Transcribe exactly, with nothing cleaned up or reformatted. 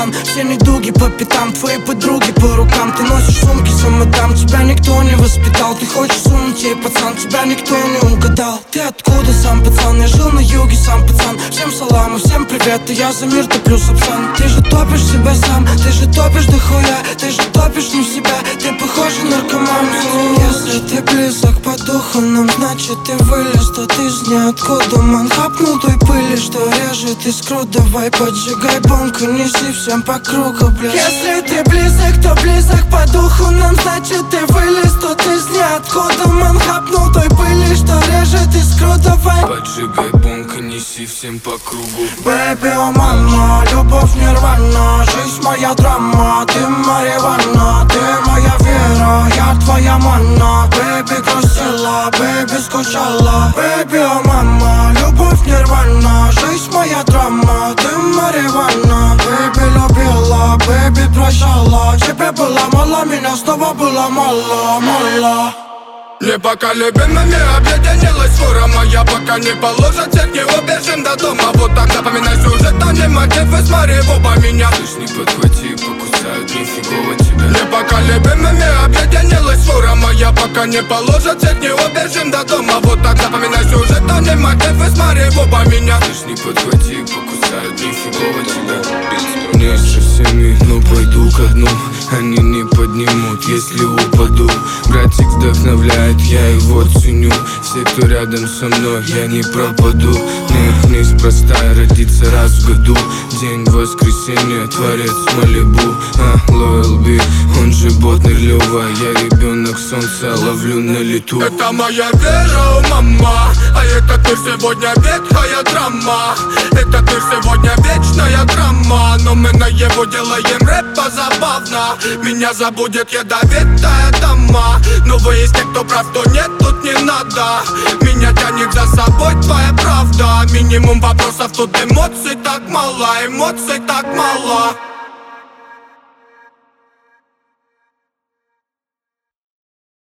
пацан. Все недуги по пятам, твои подруги по рукам. Ты носишь сумки самодам, тебя никто не воспитал. Ты хочешь сунуть ей, пацан, тебя никто не угадал. Ты откуда сам, пацан? Я жил на юге, сам пацан. Всем салам и всем привет, и я за мир топлю, сапсан. Ты же топишь себя сам, ты же топишь до хуя. Ты же топишь не в себя, ты похож на наркоман. Если ты близок по духу нам, значит ты вылез тут из ниоткуда. Ман хапнул той пыли, что режет искру. Давай поджигай бомб и неси всем по кругу, блядь. Если ты близок, то близок по духу нам, значит ты вылез тут из ниоткуда. Ман хапнул той пыли, что режет искру. Давай поджигай бомб и неси всем по кругу. Бэби, о мама, любовь нирвана, жизнь моя драма. Ты марихуана, ты моя вера, я твоя манна. Бэби грустила, бэби скучала. Бэби, о мама, любовь нирвана, жизнь моя драма. Ты марихуана, бэби любила, бэби прощала. Тебе было мало, меня снова было мало, мало. Непоколебимыми объединилась фура моя, пока не положат всех, не убежим до дома. Вот так запоминай сюжет, а не мотивы, смотри в оба меня. Слышь, не подхвати, покусают нифигово тебя. Непоколебимыми объединилась фура моя, пока не положат всех, не убежим до дома. Вот так запоминай сюжет, а не мотивы, смотри в оба меня. Слышь, не подхвати, покусают нифигово тебя. Вместе с всеми, но пойду ко дну. Они не поднимут, если упаду. Братик вдохновляет, я его ценю. Все, кто рядом со мной, я не пропаду. Не, неспроста родиться раз в году. День воскресенья, творец Малибу. А, Лоэл Би, он же бот Нерлёва. Я ребенок солнца, ловлю на лету. Это моя вера, о мама. А это ты сегодня ветхая драма. Это ты сегодня вечная драма. Но мы на его делаем рэп позабавно. Меня забудет ядовитая дама. Но выясни, кто прав, кто нет, тут не надо. Меня тянет за собой твоя правда. Минимум вопросов, тут эмоций так мало, эмоций так мало.